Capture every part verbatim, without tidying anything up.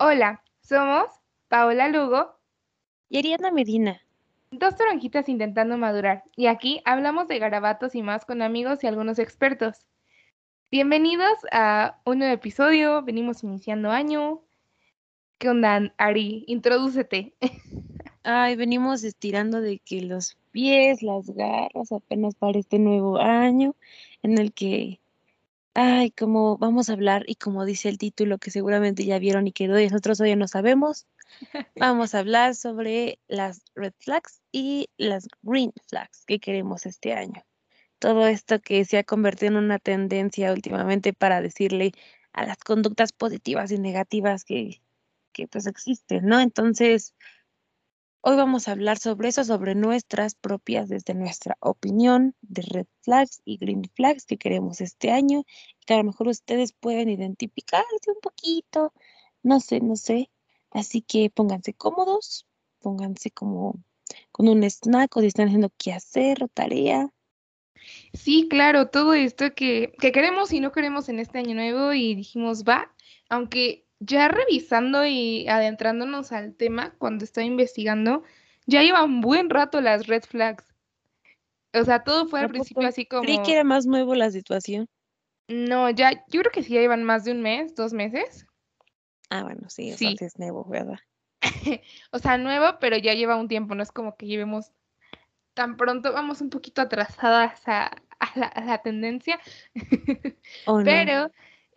Hola, somos Paola Lugo, Y Ariadna Medina. dos toronjitas intentando madurar, y aquí hablamos de garabatos y más con amigos y algunos expertos. Bienvenidos a un nuevo episodio, venimos iniciando año. ¿Qué onda, Ari? Introdúcete. Ay, venimos estirando de que los pies, las garras, apenas para este nuevo año, en el que, ay, como vamos a hablar, y como dice el título, que seguramente ya vieron y que nosotros hoy no sabemos, vamos a hablar sobre las red flags y las green flags que queremos este año. Todo esto que se ha convertido en una tendencia últimamente para decirle a las conductas positivas y negativas que, que pues existen, ¿no? Entonces, hoy vamos a hablar sobre eso, sobre nuestras propias, desde nuestra opinión de red flags y green flags que queremos este año, y que a lo mejor ustedes pueden identificarse un poquito, no sé, no sé. Así que pónganse cómodos, pónganse como con un snack o si están haciendo qué hacer o tarea. Sí, claro, todo esto que, que queremos y no queremos en este año nuevo y dijimos, va, aunque ya revisando y adentrándonos al tema cuando estaba investigando, ya lleva un buen rato las red flags. O sea, todo fue al ¿A principio poco? así Creí que como, era más nuevo la situación. no, ya, yo creo que sí ya llevan más de un mes, dos meses. Ah, bueno, sí, o sea, Sí, sí es nuevo, ¿verdad? o sea, nuevo, pero ya lleva un tiempo, no es como que llevemos tan pronto, vamos un poquito atrasadas a, a la, a la tendencia. ¿O no? Pero,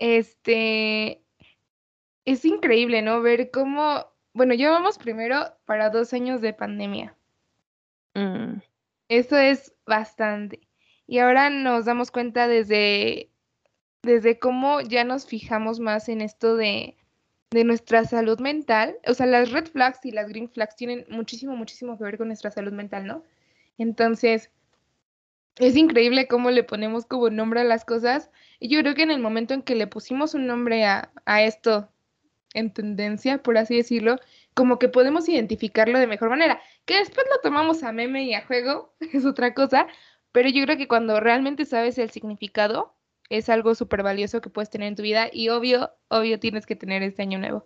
este, es increíble, ¿no? Ver cómo, bueno, llevamos primero para dos años de pandemia. Mm, Eso es bastante. Y ahora nos damos cuenta desde, desde cómo ya nos fijamos más en esto de, de nuestra salud mental. O sea, las red flags y las green flags tienen muchísimo, muchísimo que ver con nuestra salud mental, ¿no? Entonces, es increíble cómo le ponemos como nombre a las cosas. Y yo creo que en el momento en que le pusimos un nombre a, a esto en tendencia, por así decirlo, como que podemos identificarlo de mejor manera. Que después lo tomamos a meme y a juego, es otra cosa, pero yo creo que cuando realmente sabes el significado, es algo súper valioso que puedes tener en tu vida y obvio, obvio tienes que tener este año nuevo.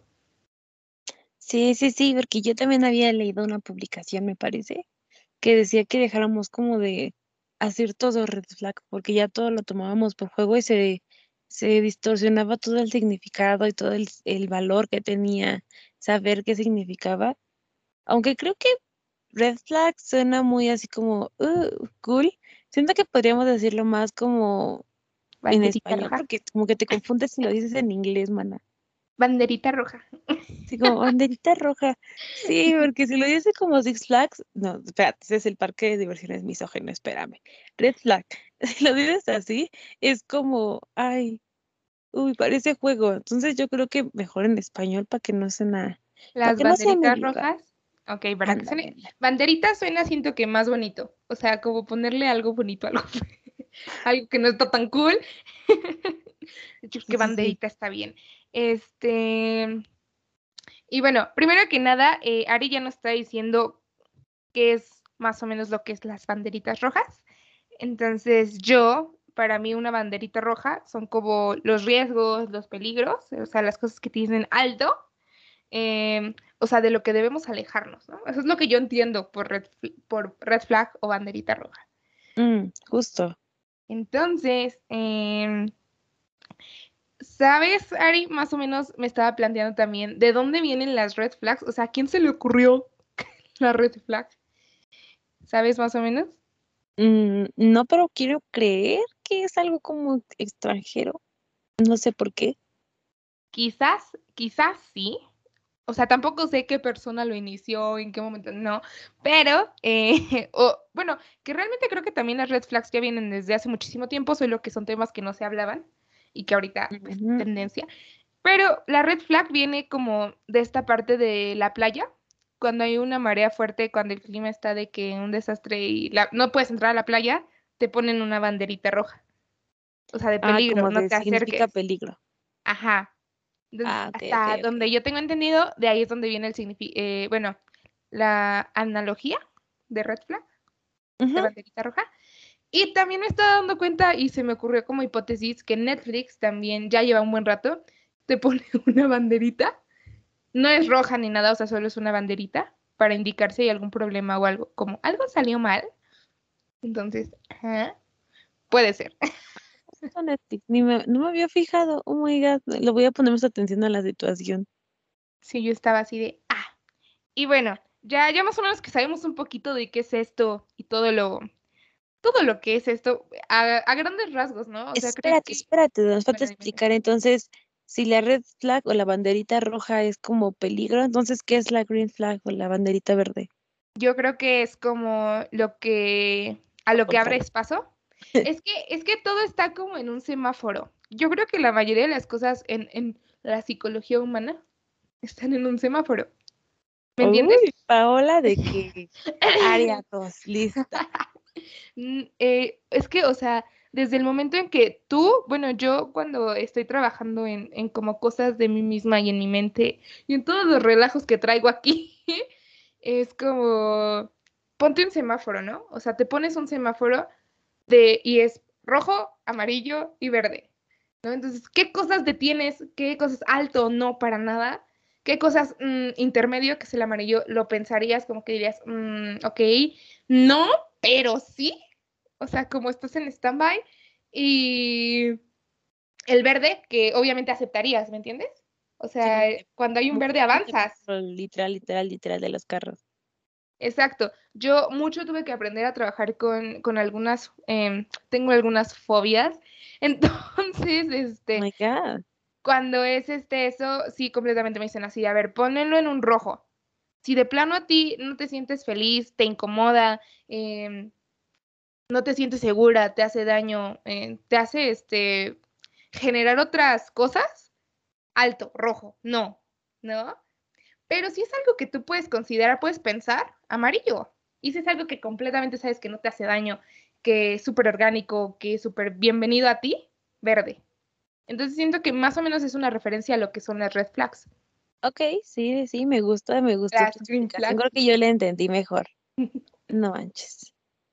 sí, sí, sí, porque yo también había leído una publicación, me parece, que decía que dejáramos como de hacer todo red flag, porque ya todo lo tomábamos por juego y se, se distorsionaba todo el significado y todo el, el valor que tenía saber qué significaba. Aunque creo que red flag suena muy así como "Uh, cool". Siento que podríamos decirlo más como en Banderita español, roja. porque como que te confundes si lo dices en inglés, mana. Banderita roja. Sí, como banderita roja. Sí, porque si lo dice como Six Flags, no, espérate, ese es el parque de diversiones misógino, espérame. Red Flag. Si lo dices así, es como, ay, uy, parece juego. Entonces yo creo que mejor en español para que no suena, para Las que no sea banderitas medio raro. rojas. Ok, para que Ándale, suene. ándale. Banderita suena, siento que más bonito. O sea, como ponerle algo bonito, algo, algo que no está tan cool. Yo creo Sí, que sí, sí. banderita está bien. Este. Y bueno, primero que nada, eh, Ari ya nos está diciendo qué es más o menos lo que es las banderitas rojas. Entonces, yo, para mí, una banderita roja son como los riesgos, los peligros, o sea, las cosas que tienen alto, eh, o sea, de lo que debemos alejarnos, ¿no? Eso es lo que yo entiendo por red, por red flag o banderita roja. Mm, justo. Entonces, eh, ¿sabes, Ari? Más o menos me estaba planteando también de dónde vienen las red flags, o sea, ¿a quién se le ocurrió la red flag? ¿Sabes más o menos? Mm, no, pero quiero creer que es algo como extranjero. No sé por qué. Quizás, quizás sí. O sea, tampoco sé qué persona lo inició, en qué momento, no. Pero, eh, o, bueno, que realmente creo que también las red flags ya vienen desde hace muchísimo tiempo, solo que son temas que no se hablaban y que ahorita, pues, Ujú. tendencia. Pero la red flag viene como de esta parte de la playa, cuando hay una marea fuerte, cuando el clima está de que un desastre y la- no puedes entrar a la playa, te ponen una banderita roja. O sea, de Ah, peligro, como no de te significa acerques. peligro. Ajá. Entonces, Ah, ok, ok, hasta ok. donde yo tengo entendido, de ahí es donde viene el significado, bueno, la analogía de red flag, de Ujú. banderita roja. Y también me estaba dando cuenta y se me ocurrió como hipótesis que Netflix también ya lleva un buen rato, te pone una banderita no es roja ni nada, o sea, solo es una banderita para indicar si hay algún problema o algo, como algo salió mal. Entonces, ajá, puede ser. Justo Netflix, ni me, no me había fijado. Oh my God, le voy a poner más atención a la situación. Sí, yo estaba así de, ah. Y bueno, ya, ya más o menos que sabemos un poquito de qué es esto y todo lo, todo lo que es esto, a, a grandes rasgos, ¿no? O sea, creo Espérate, que, espérate, nos falta bueno, dime, dime. explicar entonces si la red flag o la banderita roja es como peligro, entonces ¿qué es la green flag o la banderita verde? Yo creo que es como lo que, a lo que Contrario. abres paso. Es que, es que todo está como en un semáforo. Yo creo que la mayoría de las cosas en, en la psicología humana están en un semáforo. ¿Me entiendes? Uy, Paola, ¿de qué? Área dos, lista. Mm, eh, es que, o sea, desde el momento en que tú, bueno, yo cuando estoy trabajando en, en como cosas de mí misma y en mi mente y en todos los relajos que traigo aquí, es como, ponte un semáforo, ¿no? O sea, te pones un semáforo de, y es rojo, amarillo y verde, ¿no? Entonces, ¿qué cosas detienes? ¿Qué cosas alto? No, para nada. ¿Qué cosas mm, intermedio, que es el amarillo, lo pensarías como que dirías, mm, ok, no, pero sí? O sea, como estás en stand-by. Y el verde, que obviamente aceptarías, ¿me entiendes? O Sí, sea, porque cuando hay un mucho verde es un avanzas. semáforo literal, literal, literal de los carros. Exacto. Yo mucho tuve que aprender a trabajar con, con algunas, em, tengo algunas fobias. Entonces, Oh este, my God. cuando es este eso, sí, completamente me dicen así, a ver, ponelo en un rojo. Si de plano a ti no te sientes feliz, te incomoda, em, no te sientes segura, te hace daño, eh, te hace este generar otras cosas, alto, rojo, no, ¿no? Pero si es algo que tú puedes considerar, puedes pensar, amarillo. Y si es algo que completamente sabes que no te hace daño, que es súper orgánico, que es súper bienvenido a ti, verde. Entonces siento que más o menos es una referencia a lo que son las red flags. Ok, sí, sí, me gusta, me gustó Las tu green explicación. flags. Creo que yo le entendí mejor. No manches.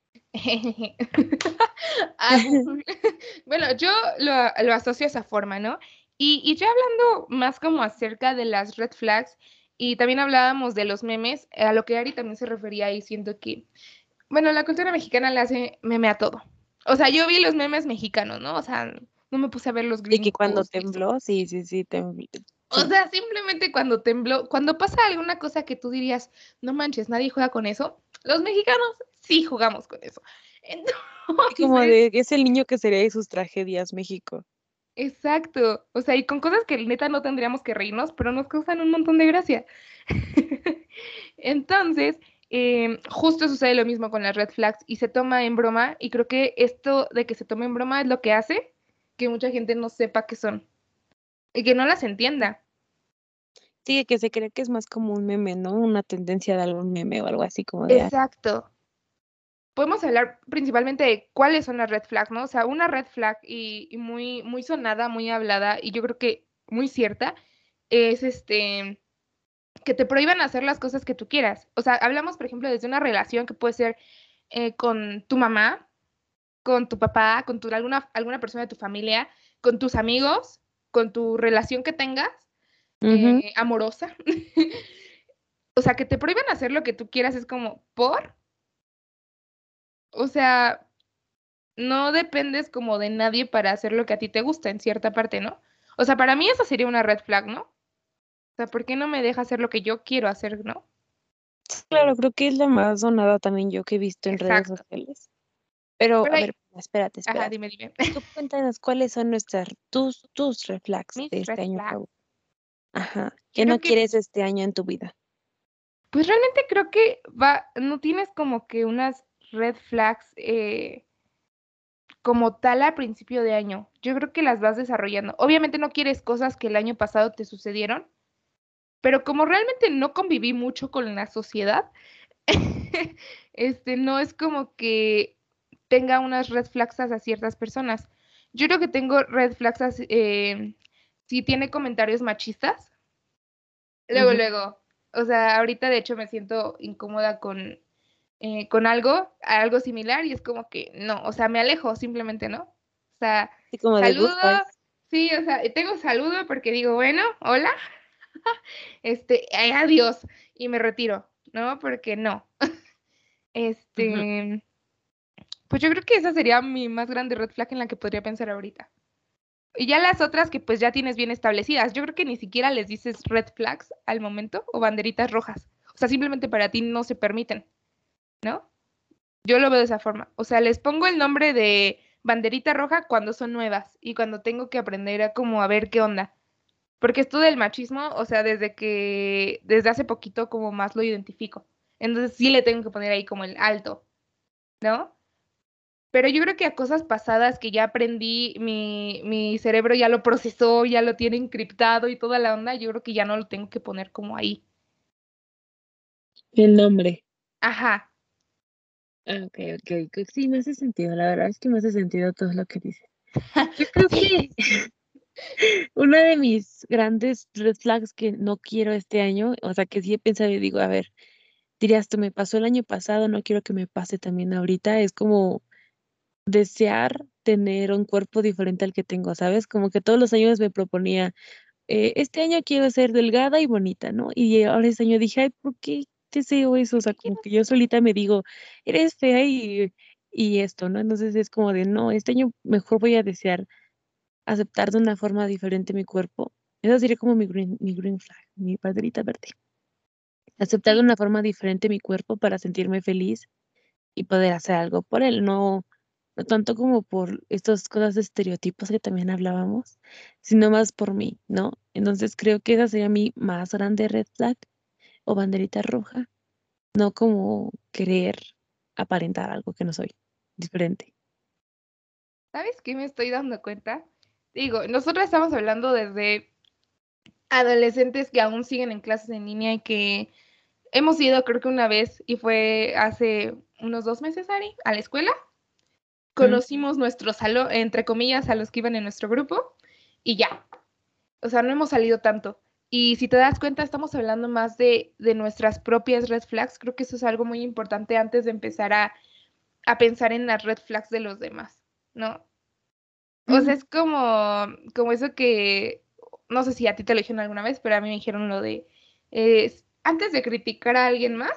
Ah, bueno, yo lo, lo asocio a esa forma, ¿no? Y, y ya hablando más como acerca de las red flags, y también hablábamos de los memes, a lo que Ari también se refería y siento que, bueno, la cultura mexicana le hace meme a todo. O sea, yo vi los memes mexicanos, ¿no? O sea, no me puse a ver los Y que cuando gringos y eso. tembló, sí, sí, sí, tembló. O Sí, sea, simplemente cuando tembló, cuando pasa alguna cosa que tú dirías, no manches, nadie juega con eso, los mexicanos sí jugamos con eso. y como Entonces, de, es el niño que sería de sus tragedias, México. exacto. O sea, y con cosas que neta no tendríamos que reírnos, pero nos causan un montón de gracia. Entonces, em, justo sucede lo mismo con las red flags y se toma en broma, y creo que esto de que se tome en broma es lo que hace que mucha gente no sepa qué son y que no las entienda. Sí, que se cree que es más como un meme, ¿no? Una tendencia de algún meme o algo así como de, ah, Exacto. Podemos hablar principalmente de cuáles son las red flags, ¿no? O sea, una red flag y, y muy, muy sonada, muy hablada, y yo creo que muy cierta, es este que te prohíban hacer las cosas que tú quieras. O sea, hablamos, por ejemplo, desde una relación que puede ser eh, con tu mamá, con tu papá, con tu, alguna, alguna persona de tu familia, con tus amigos, con tu relación que tengas, ujú. eh, amorosa. O sea, que te prohíban hacer lo que tú quieras es como, ¿por? O sea, no dependes como de nadie para hacer lo que a ti te gusta en cierta parte, ¿no? O sea, para mí esa sería una red flag, ¿no? O sea, ¿por qué no me deja hacer lo que yo quiero hacer, ¿no? Claro, creo que es la más sonada también yo que he visto en redes Exacto. sociales. Pero, Pero a hay, ver, espérate, ajá, espérate. dime, dime. Tú cuéntanos cuáles son nuestras, tus, tus red flags de Mis red este año, flags. Pau. Ajá. Yo ¿Qué no creo que, quieres este año en tu vida? pues realmente creo que va, no tienes como que unas red flags eh, como tal a principio de año. Yo creo que las vas desarrollando. Obviamente no quieres cosas que el año pasado te sucedieron, pero como realmente no conviví mucho con la sociedad, este, no es como que tenga unas red flags a ciertas personas. Yo creo que tengo red flags as- eh, si tiene comentarios machistas, luego, Ujú. luego. O sea, ahorita de hecho me siento incómoda con, eh, con algo, algo similar y es como que no, o sea, me alejo simplemente, ¿no? O sea, Así como de saludo, goodbye. sí, o sea, tengo saludo porque digo, bueno, hola, este, ay, adiós, y me retiro, ¿no? Porque no. Ujú. Este, pues yo creo que esa sería mi más grande red flag en la que podría pensar ahorita. Y ya las otras que pues ya tienes bien establecidas, yo creo que ni siquiera les dices red flags al momento o banderitas rojas. O sea, simplemente para ti no se permiten, ¿no? Yo lo veo de esa forma. O sea, les pongo el nombre de banderita roja cuando son nuevas y cuando tengo que aprender a como a ver qué onda. Porque esto del machismo, o sea, desde que, desde hace poquito como más lo identifico. Entonces sí le tengo que poner ahí como el alto, ¿no? Pero yo creo que a cosas pasadas que ya aprendí, mi, mi cerebro ya lo procesó, ya lo tiene encriptado y toda la onda, yo creo que ya no lo tengo que poner como ahí. El nombre. Ajá. Ah, ok, ok, ok. Sí, me hace sentido. La verdad es que me hace sentido todo lo que dices. Yo creo Sí. que una de mis grandes red flags que no quiero este año, o sea, que sí he pensado y digo, a ver, dirías tú, me pasó el año pasado, no quiero que me pase también ahorita, es como desear tener un cuerpo diferente al que tengo, ¿sabes? Como que todos los años me proponía, eh, este año quiero ser delgada y bonita, ¿no? Y ahora este año dije, ay, ¿por qué deseo eso? O sea, ¿Qué como quieres? que yo solita me digo, eres fea y, y esto, ¿no? Entonces es como de, no, este año mejor voy a desear aceptar de una forma diferente mi cuerpo. Esa sería como mi green, mi green flag, mi banderita verde. Aceptar de Sí. una forma diferente mi cuerpo para sentirme feliz y poder hacer algo por él, no, no tanto como por estas cosas de estereotipos que también hablábamos, sino más por mí, ¿no? Entonces creo que esa sería mi más grande red flag o banderita roja, no como querer aparentar algo que no soy, diferente. ¿Sabes qué me estoy dando cuenta? Digo, nosotros estamos hablando desde adolescentes que aún siguen en clases en línea y que hemos ido, creo que una vez, y fue hace unos dos meses, Ari, a la escuela. Mm, Conocimos nuestro salón, entre comillas, a los que iban en nuestro grupo, y ya. O sea, no hemos salido tanto. Y si te das cuenta, estamos hablando más de, de nuestras propias red flags. Creo que eso es algo muy importante antes de empezar a, a pensar en las red flags de los demás, ¿no? O sea, mm, es como, como eso que, no sé si a ti te lo dijeron alguna vez, pero a mí me dijeron lo de, eh, antes de criticar a alguien más,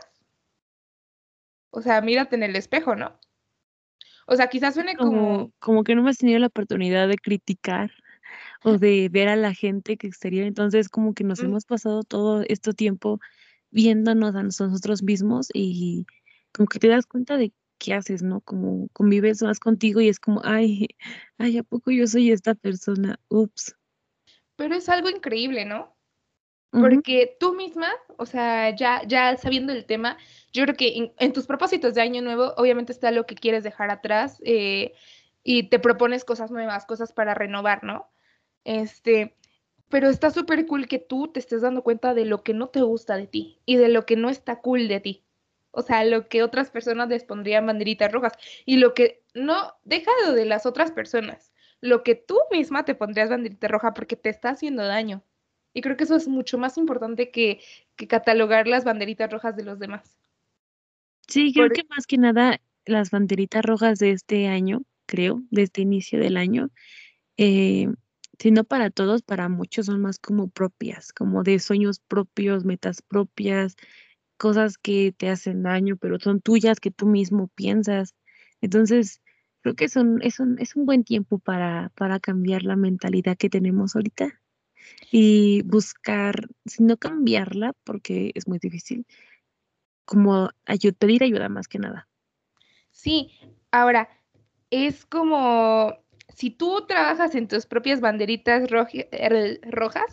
o sea, mírate en el espejo, ¿no? O sea, quizás suene Como, como, como que no hemos tenido la oportunidad de criticar o de ver a la gente que exterior, entonces como que nos mm, hemos pasado todo este tiempo viéndonos a nosotros mismos y como que te das cuenta de qué haces, ¿no? Como convives más contigo y es como, ay, ay, ¿a poco yo soy esta persona? Ups. pero es algo increíble, ¿no? Ujú. Porque tú misma, o sea, ya, ya sabiendo el tema, yo creo que en, en tus propósitos de año nuevo, obviamente está lo que quieres dejar atrás eh, y te propones cosas nuevas, cosas para renovar, ¿no? Este, pero está súper cool que tú te estés dando cuenta de lo que no te gusta de ti y de lo que no está cool de ti. O sea, lo que otras personas les pondrían banderitas rojas y lo que no, deja de de las otras personas, lo que tú misma te pondrías banderita roja porque te está haciendo daño. Y creo que eso es mucho más importante que, que catalogar las banderitas rojas de los demás. Sí, creo Por, que más que nada las banderitas rojas de este año, creo, de este inicio del año, eh, si no para todos, para muchos son más como propias, como de sueños propios, metas propias, cosas que te hacen daño, pero son tuyas que tú mismo piensas. Entonces, creo que son, es un, es un buen tiempo para, para cambiar la mentalidad que tenemos ahorita y buscar, si no cambiarla, porque es muy difícil, como ayu- pedir ayuda más que nada. sí, ahora, es como si tú trabajas en tus propias banderitas roji- er, rojas,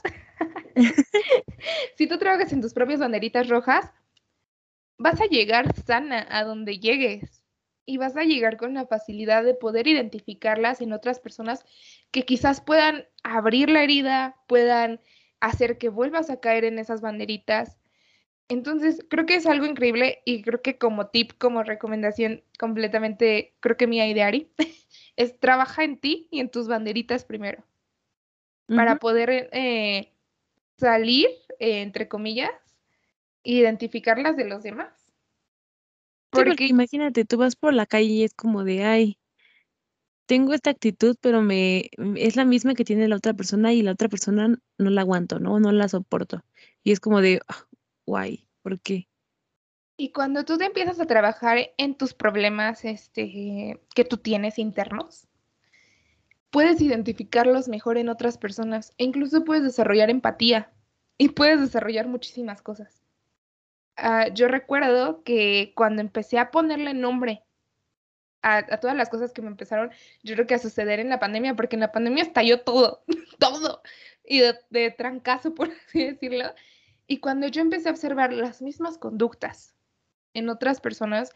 si tú trabajas en tus propias banderitas rojas, vas a llegar sana a donde llegues y vas a llegar con la facilidad de poder identificarlas en otras personas que quizás puedan abrir la herida, puedan hacer que vuelvas a caer en esas banderitas. Entonces, creo que es algo increíble y creo que como tip, como recomendación completamente, creo que mía y de Ari, es trabaja en ti y en tus banderitas primero Ujú. para poder eh, salir, eh, entre comillas, e identificarlas de los demás. Sí, porque Porque imagínate, tú vas por la calle y es como de, ay, tengo esta actitud, pero me es la misma que tiene la otra persona y la otra persona no la aguanto, ¿no? No la soporto. Y es como de, ah, guay, ¿por qué? Y cuando tú te empiezas a trabajar en tus problemas, este, que tú tienes internos, puedes identificarlos mejor en otras personas e incluso puedes desarrollar empatía y puedes desarrollar muchísimas cosas. Ah, yo recuerdo que cuando empecé a ponerle nombre a, a todas las cosas que me empezaron, yo creo que a suceder en la pandemia, porque en la pandemia estalló todo, todo, y de, de trancazo, por así decirlo. Y cuando yo empecé a observar las mismas conductas en otras personas,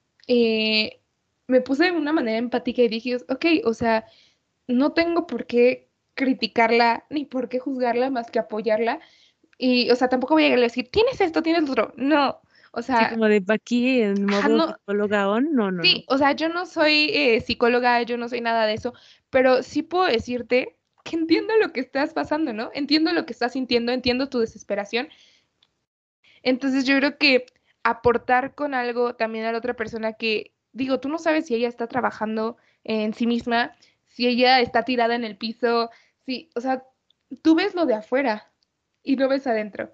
eh, me puse de una manera empática y dije, ok, o sea, no tengo por qué criticarla ni por qué juzgarla más que apoyarla. Y, o sea, tampoco voy a llegarle a decir, tienes esto, tienes lo otro. No, o Sí, sea, como de pa' aquí en ajá, modo no, psicóloga on, no, no, no. sí, o sea, yo no soy eh, psicóloga, yo no soy nada de eso, pero sí puedo decirte que entiendo lo que estás pasando, ¿no? Entiendo lo que estás sintiendo, entiendo tu desesperación. Entonces yo creo que aportar con algo también a la otra persona que, digo, tú no sabes si ella está trabajando en sí misma, si ella está tirada en el piso, si, o sea, tú ves lo de afuera y lo ves adentro.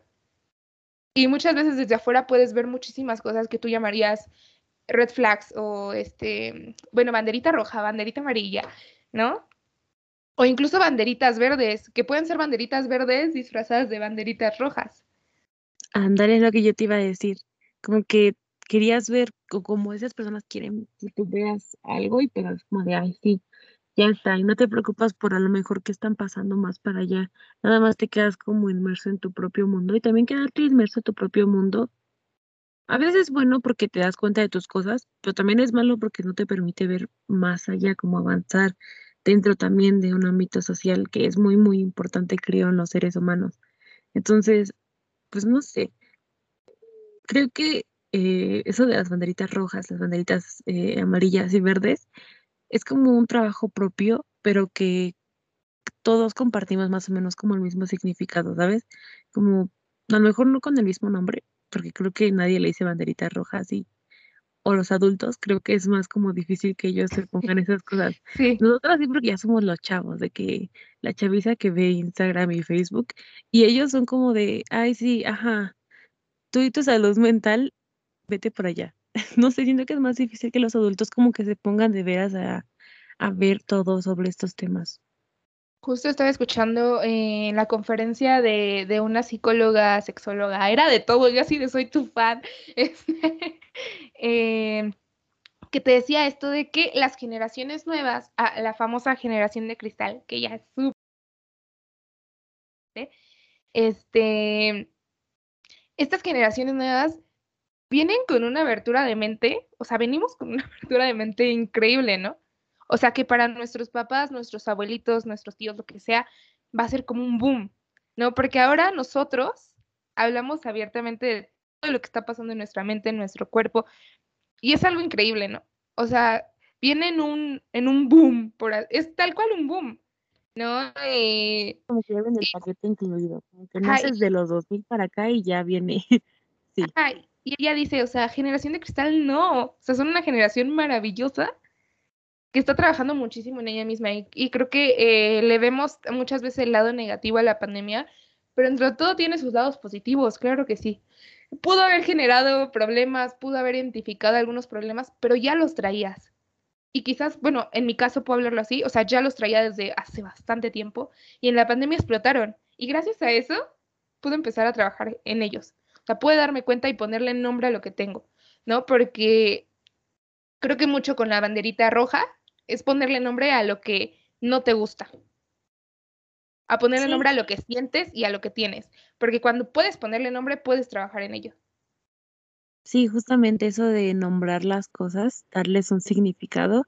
Y muchas veces desde afuera puedes ver muchísimas cosas que tú llamarías red flags o este, bueno, banderita roja, banderita amarilla, ¿no? O incluso banderitas verdes, que pueden ser banderitas verdes disfrazadas de banderitas rojas. Ándale, es lo que yo te iba a decir. Como que querías ver co- como esas personas quieren que tú veas algo y pegas como de, ay, sí, ya está. Y no te preocupas por a lo mejor qué están pasando más para allá. Nada más te quedas como inmerso en tu propio mundo. Y también quedarte inmerso en tu propio mundo. A veces es bueno porque te das cuenta de tus cosas, pero también es malo porque no te permite ver más allá, como avanzar dentro también de un ámbito social que es muy, muy importante, creo, en los seres humanos. Entonces, pues no sé. Creo que eh, eso de las banderitas rojas, las banderitas eh, amarillas y verdes, es como un trabajo propio, pero que todos compartimos más o menos como el mismo significado, ¿sabes? Como a lo mejor no con el mismo nombre, porque creo que nadie le dice banderitas rojas y o los adultos, creo que es más como difícil que ellos se pongan esas cosas. Sí, Nosotros sí, porque ya somos los chavos, de que la chaviza que ve Instagram y Facebook, y ellos son como de, ay, sí, ajá, tú y tu salud mental vete por allá. No sé, siento que es más difícil que los adultos como que se pongan de veras a, a ver todo sobre estos temas. justo estaba escuchando en la conferencia de, de una psicóloga, sexóloga, era de todo, yo así de soy tu fan, este, eh, que te decía esto de que las generaciones nuevas, ah, la famosa generación de cristal, que ya es súper, este, estas generaciones nuevas vienen con una abertura de mente, o sea, venimos con una abertura de mente increíble, ¿no? O sea, que para nuestros papás, nuestros abuelitos, nuestros tíos, lo que sea, va a ser como un boom, ¿no? Porque ahora nosotros hablamos abiertamente de todo lo que está pasando en nuestra mente, en nuestro cuerpo, y es algo increíble, ¿no? O sea, viene en un, en un boom, por, a- es tal cual un boom, ¿no? Eh, Como que ya viene el paquete incluido, como que ajá, y, naces de los dos mil para acá y ya viene, sí. ajá, y ella dice, o sea, generación de cristal, no, o sea, son una generación maravillosa que está trabajando muchísimo en ella misma y, y creo que eh, le vemos muchas veces el lado negativo a la pandemia, pero entre todo tiene sus lados positivos, claro que sí. Pudo haber generado problemas, pudo haber identificado algunos problemas, pero ya los traías. Y quizás, bueno, en mi caso puedo hablarlo así, o sea, ya los traía desde hace bastante tiempo y en la pandemia explotaron. Y gracias a eso pude empezar a trabajar en ellos. O sea, pude darme cuenta y ponerle nombre a lo que tengo, ¿no? Porque creo que mucho con la banderita roja es ponerle nombre a lo que no te gusta, a ponerle Sí, nombre a lo que sientes y a lo que tienes, porque cuando puedes ponerle nombre, puedes trabajar en ello. sí, justamente eso de nombrar las cosas, darles un significado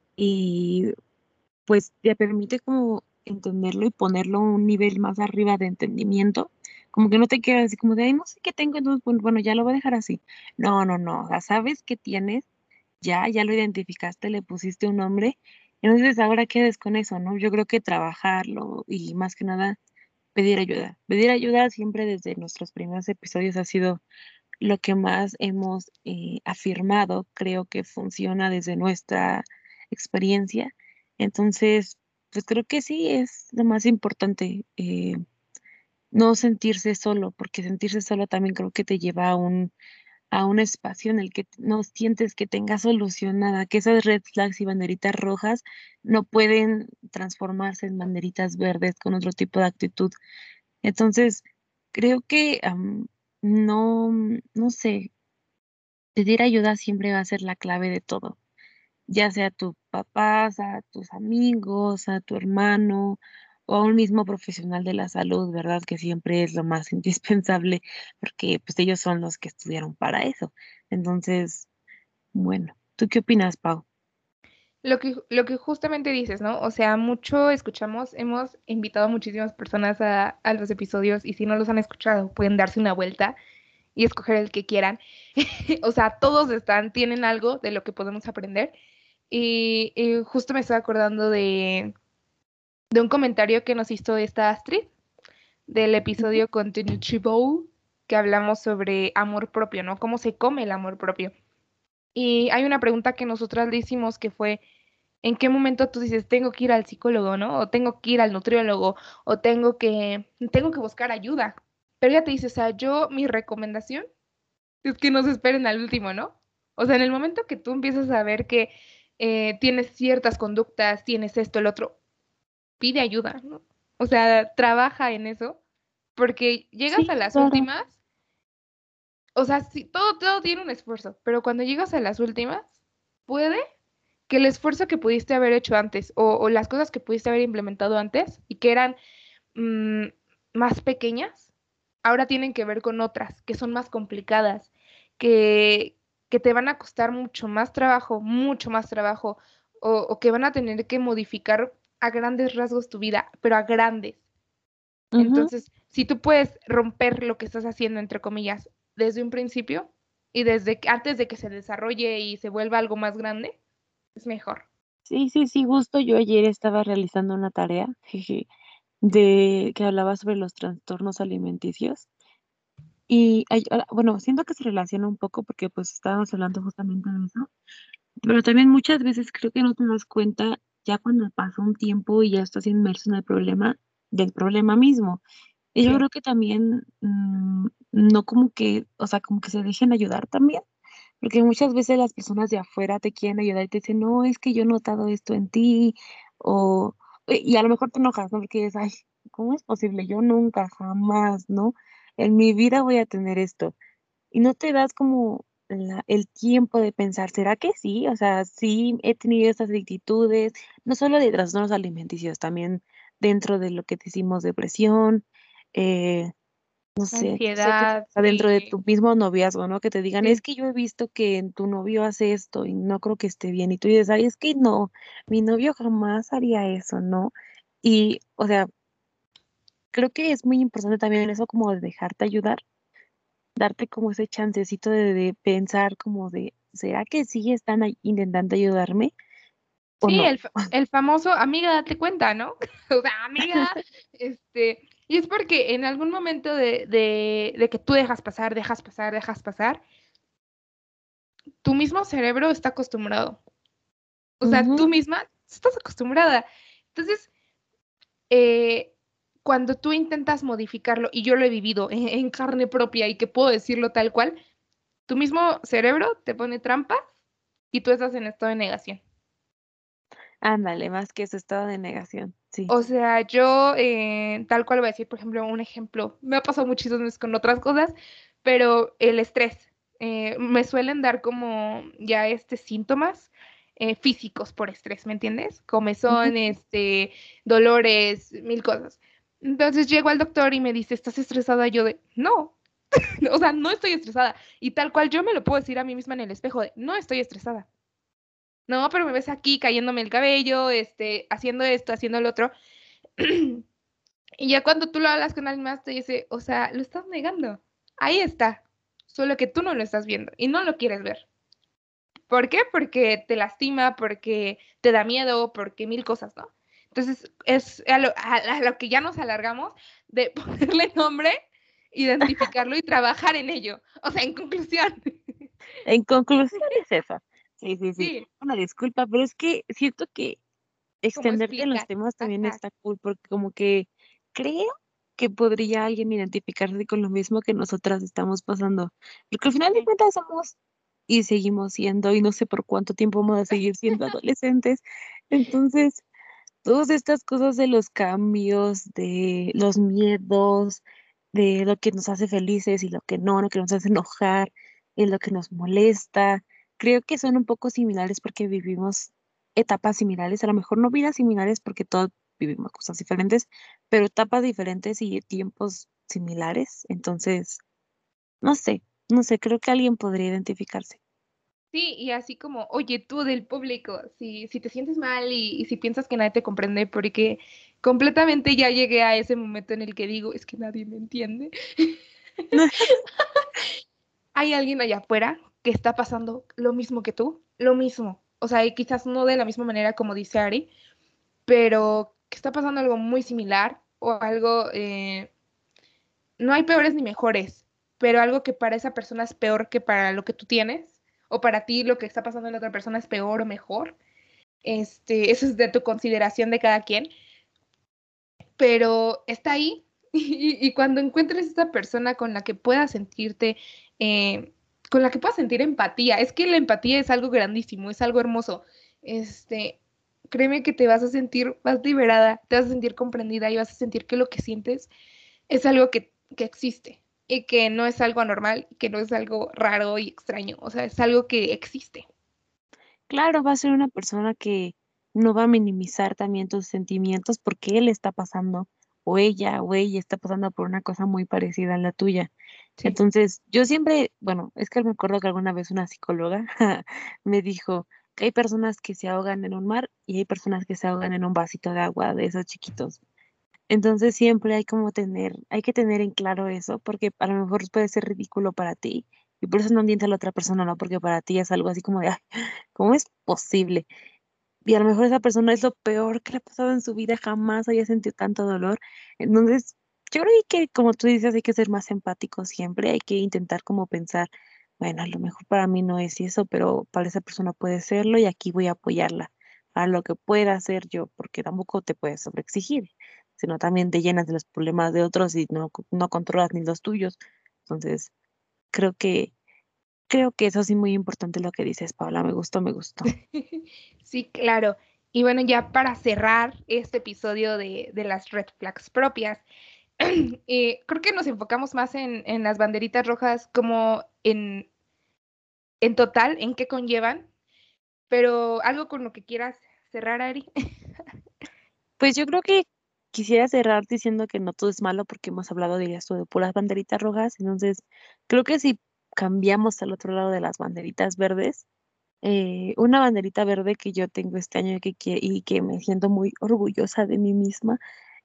y pues te permite como entenderlo y ponerlo a un nivel más arriba de entendimiento, como que no te quedas así como de, ay, no sé qué tengo, entonces, bueno, bueno, ya lo voy a dejar así. No, no, no, o sea, sabes qué tienes, ya, ya lo identificaste, le pusiste un nombre, entonces ahora quedes con eso, ¿no? Yo creo que trabajarlo y más que nada pedir ayuda. Pedir ayuda siempre desde nuestros primeros episodios ha sido lo que más hemos eh, afirmado, creo que funciona desde nuestra experiencia. Entonces, pues creo que sí es lo más importante, eh, no sentirse solo, porque sentirse solo también creo que te lleva a un a un espacio en el que no sientes que tengas solución nada, que esas red flags y banderitas rojas no pueden transformarse en banderitas verdes con otro tipo de actitud. Entonces, creo que, am, no, no sé, pedir ayuda siempre va a ser la clave de todo, ya sea a tus papás, a tus amigos, a tu hermano o a un mismo profesional de la salud, ¿verdad? Que siempre es lo más indispensable, porque, pues, ellos son los que estudiaron para eso. Entonces, bueno, ¿tú qué opinas, Pau? Lo que, lo que justamente dices, ¿no? O sea, mucho escuchamos, hemos invitado a muchísimas personas a, a los episodios y si no los han escuchado, pueden darse una vuelta y escoger el que quieran. O sea, todos están, tienen algo de lo que podemos aprender. Y, y justo me estoy acordando de, de un comentario que nos hizo esta Astrid del Ujú. episodio con The Bowl, que hablamos sobre amor propio, ¿no? Cómo se come el amor propio. Y hay una pregunta que nosotras le hicimos que fue, ¿en qué momento tú dices, tengo que ir al psicólogo, ¿no? O tengo que ir al nutriólogo, o tengo que, tengo que buscar ayuda? Pero ella te dice, o sea, yo, mi recomendación es que no se esperen al último, ¿no? O sea, en el momento que tú empiezas a ver que eh, tienes ciertas conductas, tienes esto, el otro, pide ayuda, ¿no? O sea, trabaja en eso, porque llegas a Sí, las claro. últimas, o sea, sí, todo, todo tiene un esfuerzo, pero cuando llegas a las últimas, puede que el esfuerzo que pudiste haber hecho antes o, o las cosas que pudiste haber implementado antes y que eran mm, más pequeñas, ahora tienen que ver con otras que son más complicadas, que, que te van a costar mucho más trabajo, mucho más trabajo, o, o que van a tener que modificar a grandes rasgos tu vida, pero a grandes. Ujú. Entonces, si tú puedes romper lo que estás haciendo, entre comillas, desde un principio y desde que, antes de que se desarrolle y se vuelva algo más grande, es mejor. Sí, sí, sí, justo yo ayer estaba realizando una tarea, jeje, de que hablaba sobre los trastornos alimenticios. Y hay ah, bueno, siento que se relaciona un poco porque, pues, estábamos hablando justamente de eso, pero también muchas veces creo que no te das cuenta ya cuando pasó un tiempo y ya estás inmerso en el problema, del problema mismo. Y yo Sí, creo que también, mm, no como que, o sea, como que se dejen ayudar también, porque muchas veces las personas de afuera te quieren ayudar y te dicen: "No, es que yo he notado esto en ti", o y y a lo mejor te enojas, ¿no? Porque dices: "Ay, ¿cómo es posible? Yo nunca, jamás, ¿no? En mi vida voy a tener esto". Y no te das como la el tiempo de pensar, ¿será que sí? O sea, sí he tenido estas actitudes, no solo de trastornos alimenticios, también dentro de lo que decimos depresión, eh, no sé, no sé qué te ansiedad, pasa dentro de eh, tu mismo noviazgo, ¿no? Que te digan: "Es sí, que yo he visto que en tu novio hace esto y no creo que esté bien", y tú dices: "Ay, es que no, mi novio jamás haría eso", ¿no? Y, o sea, creo que es muy importante también eso como de dejarte ayudar, darte como ese chancecito de de pensar como de, ¿será que sí están ahí intentando ayudarme o sí, no? el, fa- el famoso amiga, date cuenta, ¿no? O sea, amiga, este, y es porque en algún momento de, de, de que tú dejas pasar, dejas pasar, dejas pasar, tu mismo cerebro está acostumbrado. O sea, tú Ujú. misma estás acostumbrada. Entonces, eh, cuando tú intentas modificarlo, y yo lo he vivido en, en carne propia y que puedo decirlo tal cual, tu mismo cerebro te pone trampas y tú estás en estado de negación. Ándale, más que eso, estado de negación, sí. O sea, yo eh, tal cual voy a decir, por ejemplo, un ejemplo, me ha pasado muchísimas veces con otras cosas, pero el estrés, eh, me suelen dar como ya este síntomas eh, físicos por estrés, ¿me entiendes? Ujú. Comezón, este, dolores, mil cosas. Entonces llego al doctor y me dice, ¿estás estresada? Yo de, no, o sea, no estoy estresada. Y tal cual yo me lo puedo decir a mí misma en el espejo de, no estoy estresada. No, pero me ves aquí cayéndome el cabello, este, haciendo esto, haciendo lo otro. Y ya cuando tú lo hablas con alguien más, te dice, o sea, lo estás negando. Ahí está. Solo que tú no lo estás viendo y no lo quieres ver. ¿Por qué? Porque te lastima, porque te da miedo, porque mil cosas, ¿no? Entonces, es a lo, a, a lo que ya nos alargamos de ponerle nombre, identificarlo y trabajar en ello. O sea, en conclusión. En conclusión es eso. Sí, sí, sí. Sí, Una disculpa, pero es que siento que ¿cómo extenderte en los explicar? temas también Ajá. está cool, porque como que creo que podría alguien identificarse con lo mismo que nosotras estamos pasando. Porque al final de Sí. cuentas somos y seguimos siendo, y no sé por cuánto tiempo vamos a seguir siendo adolescentes. Entonces, todas estas cosas de los cambios, de los miedos, de lo que nos hace felices y lo que no, lo que nos hace enojar y lo que nos molesta, creo que son un poco similares porque vivimos etapas similares, a lo mejor no vidas similares porque todos vivimos cosas diferentes, pero etapas diferentes y tiempos similares. Entonces, no sé, no sé, creo que alguien podría identificarse. Sí, y así como, oye, tú del público, si, si te sientes mal y, y si piensas que nadie te comprende, porque completamente ya llegué a ese momento en el que digo, es que nadie me entiende. Hay alguien allá afuera que está pasando lo mismo que tú, lo mismo. O sea, y quizás no de la misma manera como dice Ari, pero que está pasando algo muy similar o algo, eh, no hay peores ni mejores, pero algo que para esa persona es peor que para lo que tú tienes, o para ti lo que está pasando en la otra persona es peor o mejor. Este, eso es de tu consideración de cada quien, pero está ahí y, y cuando encuentres esta persona con la que puedas sentirte, eh, con la que puedas sentir empatía, es que la empatía es algo grandísimo, es algo hermoso. Este, créeme que te vas a sentir más liberada, te vas a sentir comprendida y vas a sentir que lo que sientes es algo que, que existe y que no es algo anormal, que no es algo raro y extraño, o sea, es algo que existe. Claro, va a ser una persona que no va a minimizar también tus sentimientos porque él está pasando, o ella, o ella está pasando por una cosa muy parecida a la tuya. Sí. Entonces, yo siempre, bueno, es que me acuerdo que alguna vez una psicóloga me dijo que hay personas que se ahogan en un mar y hay personas que se ahogan en un vasito de agua de esos chiquitos. Entonces, siempre hay como tener, hay que tener en claro eso, porque a lo mejor puede ser ridículo para ti y por eso no entiende a la otra persona, ¿no? Porque para ti es algo así como de, "Ay, ¿cómo es posible?". Y a lo mejor esa persona es lo peor que le ha pasado en su vida, jamás haya sentido tanto dolor. Entonces, yo creo que, como tú dices, hay que ser más empático siempre, hay que intentar como pensar, bueno, a lo mejor para mí no es eso, pero para esa persona puede serlo y aquí voy a apoyarla a lo que pueda hacer yo, porque tampoco te puedes sobreexigir, sino también te llenas de los problemas de otros y no, no controlas ni los tuyos. Entonces, creo que, creo que eso sí muy importante lo que dices, Paula, me gustó, me gustó. Sí, claro. Y bueno, ya para cerrar este episodio de, de las red flags propias, eh, creo que nos enfocamos más en, en las banderitas rojas como en, en total, en qué conllevan, pero algo con lo que quieras cerrar, Ari. Pues yo creo que quisiera cerrar diciendo que no todo es malo porque hemos hablado de esto de puras banderitas rojas, entonces creo que si cambiamos al otro lado de las banderitas verdes, eh, una banderita verde que yo tengo este año y que, quie- y que me siento muy orgullosa de mí misma,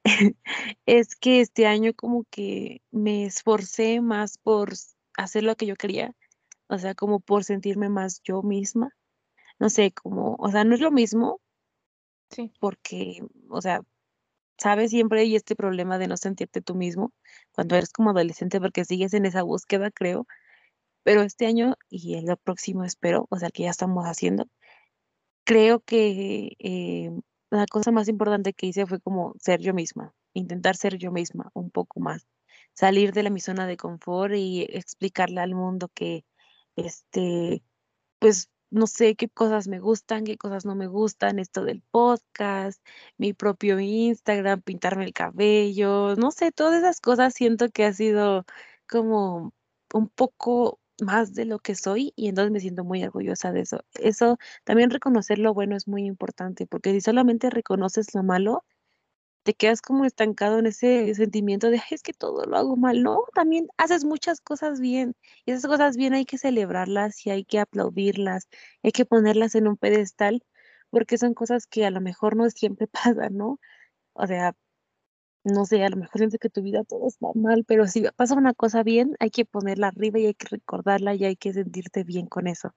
es que este año como que me esforcé más por s- hacer lo que yo quería, o sea, como por sentirme más yo misma, no sé, como, o sea, no es lo mismo Sí, porque, o sea, sabes, siempre hay este problema de no sentirte tú mismo cuando eres como adolescente porque sigues en esa búsqueda, creo, pero este año y el próximo espero, o sea, que ya estamos haciendo, creo que eh, la cosa más importante que hice fue como ser yo misma, intentar ser yo misma un poco más, salir de la mi zona de confort y explicarle al mundo que, este, pues no sé qué cosas me gustan, qué cosas no me gustan, esto del podcast, mi propio Instagram, pintarme el cabello, no sé, todas esas cosas siento que ha sido como un poco más de lo que soy y entonces me siento muy orgullosa de eso. Eso, también reconocer lo bueno es muy importante, porque si solamente reconoces lo malo, te quedas como estancado en ese sentimiento de: "Ay, es que todo lo hago mal". No, también haces muchas cosas bien, y esas cosas bien hay que celebrarlas y hay que aplaudirlas, hay que ponerlas en un pedestal, porque son cosas que a lo mejor no siempre pasan, ¿no? O sea, no sé, a lo mejor sientes que tu vida todo está mal, pero si pasa una cosa bien, hay que ponerla arriba y hay que recordarla y hay que sentirte bien con eso.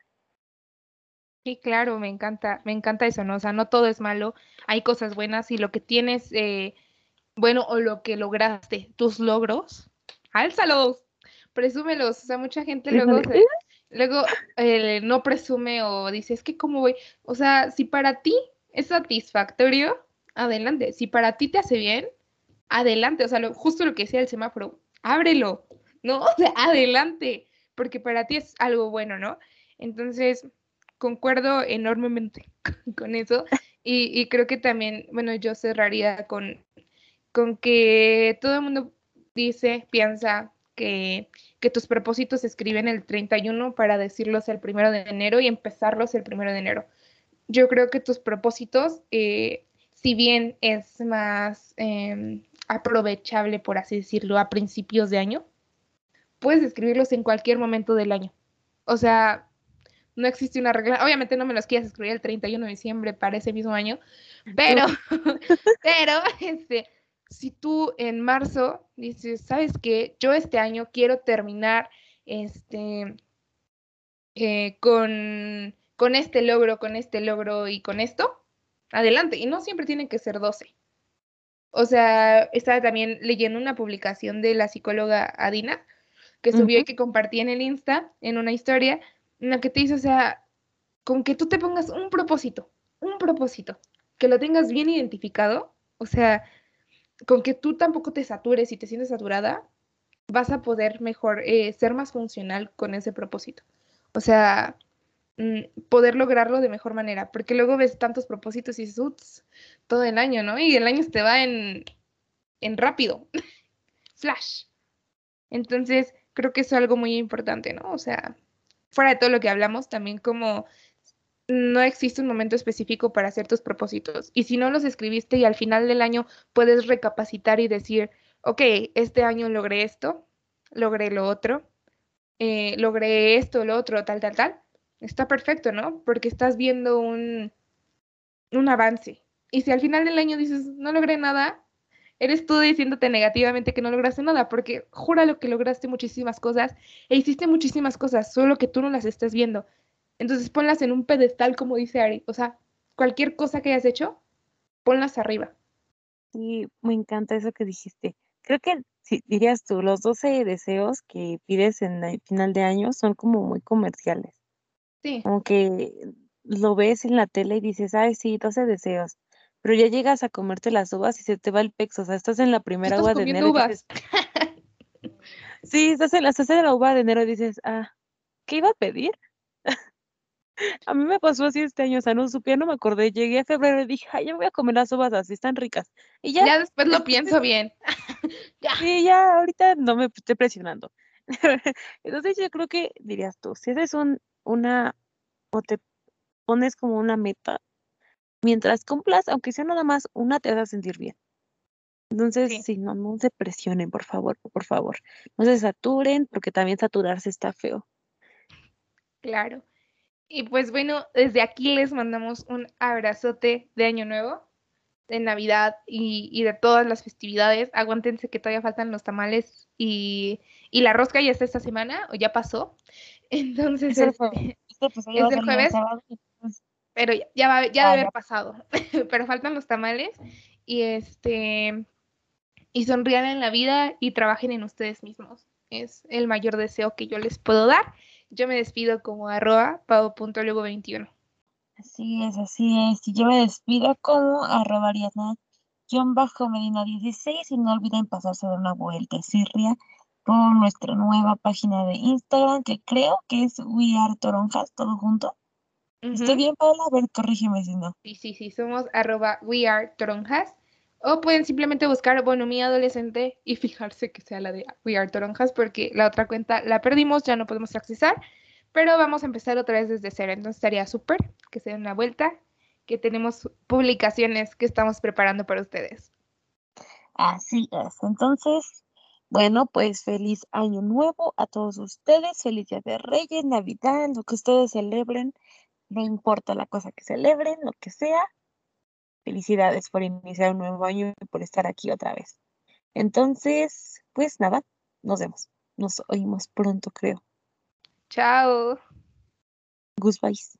sí, claro, me encanta, me encanta eso, ¿no? O sea, no todo es malo, hay cosas buenas y lo que tienes, eh, bueno, o lo que lograste, tus logros, álzalos, presúmelos. O sea, mucha gente luego Dígale, se, luego eh, no presume o dice, es que cómo voy. O sea, si para ti es satisfactorio, adelante. Si para ti te hace bien, adelante, o sea, lo, justo lo que decía el semáforo, ábrelo, ¿no? O sea, adelante, porque para ti es algo bueno, ¿no? Entonces, concuerdo enormemente con, con eso y, y, creo que también, bueno, yo cerraría con, con que todo el mundo dice, piensa que, que tus propósitos se escriben el treinta y uno para decirlos el primero de enero y empezarlos el primero de enero. Yo creo que tus propósitos, eh, si bien es más eh, aprovechable, por así decirlo, a principios de año, puedes escribirlos en cualquier momento del año. O sea, no existe una regla. Obviamente no me los quieras escribir el treinta y uno de diciembre para ese mismo año, pero, Uy, pero, este, si tú en marzo dices, ¿sabes qué? Yo este año quiero terminar, este, eh, con, con este logro, con este logro y con esto, adelante. Y no siempre tienen que ser doce. O sea, estaba también leyendo una publicación de la psicóloga Adina, que subió y ujú. que compartí en el Insta, en una historia, en la que te dice, o sea, con que tú te pongas un propósito, un propósito, que lo tengas bien identificado, o sea, con que tú tampoco te satures y te sientes saturada, vas a poder mejor eh, ser más funcional con ese propósito. O sea, mm, poder lograrlo de mejor manera, porque luego ves tantos propósitos y dices, "Uts, todo el año, ¿no? Y el año se te va en, en rápido, flash. Entonces, creo que eso es algo muy importante, ¿no? O sea, fuera de todo lo que hablamos, también como no existe un momento específico para hacer tus propósitos. Y si no los escribiste y al final del año puedes recapacitar y decir, ok, este año logré esto, logré lo otro, eh, logré esto, lo otro, tal, tal, tal, está perfecto, ¿no? Porque estás viendo un, un avance. Y si al final del año dices, no logré nada, eres tú diciéndote negativamente que no lograste nada, porque júralo que lograste muchísimas cosas e hiciste muchísimas cosas, solo que tú no las estás viendo. Entonces ponlas en un pedestal, como dice Ari. O sea, cualquier cosa que hayas hecho, ponlas arriba. Sí, me encanta eso que dijiste. Creo que si dirías tú, los doce deseos que pides en el final de año son como muy comerciales. Sí, Como que lo ves en la tele y dices, ay, sí, doce deseos. Pero ya llegas a comerte las uvas y se te va el pex. O sea, estás en la tú primera estás uva de enero comiendo y uvas. dices, sí, estás en la, estás en la uva de enero y dices, ah, ¿qué iba a pedir? A mí me pasó así este año, o sea, no supe, no me acordé. Llegué a febrero y dije, ay, ya me voy a comer las uvas así, están ricas. Y ya, Ya después lo después pienso bien. Ya. sí, ya ahorita no me estoy presionando. Entonces yo creo que dirías tú, si haces un, una, o te pones como una meta, mientras cumplas, aunque sea nada más una, te vas a sentir bien. Entonces, Sí, sí, no, no se presionen, por favor, por favor. No se saturen, porque también saturarse está feo. claro. Y pues bueno, desde aquí les mandamos un abrazote de Año Nuevo, de Navidad y, y de todas las festividades. Aguántense que todavía faltan los tamales y, y la rosca ya está esta semana o ya pasó. Entonces, Es el jueves. este, Este episodio va es a del salir el jueves, sábado. Y pues, pero ya, ya va, ya ya, debe ya. haber pasado. Pero faltan los tamales y este y sonrían en la vida y trabajen en ustedes mismos. Es el mayor deseo que yo les puedo dar. Yo me despido como arroba pavo.luego veintiuno. Así es, así es. Y yo me despido como arroba Ariadna guión bajo Medina dieciséis y no olviden pasarse a dar una vuelta sirria por nuestra nueva página de Instagram que creo que es We Are Toronjas, todo junto. ¿Estoy Ujú. bien, Paula? A ver, corrígeme si no. Sí, sí, sí, somos arroba we are toronjas. O pueden simplemente buscar Bonomía Adolescente y fijarse que sea la de We Are Toronjas, porque la otra cuenta la perdimos, ya no podemos accesar, pero vamos a empezar otra vez desde cero. Entonces estaría súper que se den una vuelta, que tenemos publicaciones que estamos preparando para ustedes. Así es. Entonces, bueno, pues feliz año nuevo a todos ustedes, feliz Día de Reyes, Navidad, lo que ustedes celebren, no importa la cosa que celebren, lo que sea. Felicidades por iniciar un nuevo año y por estar aquí otra vez. Entonces, pues nada, nos vemos. Nos oímos pronto, creo. Chao. Goodbye.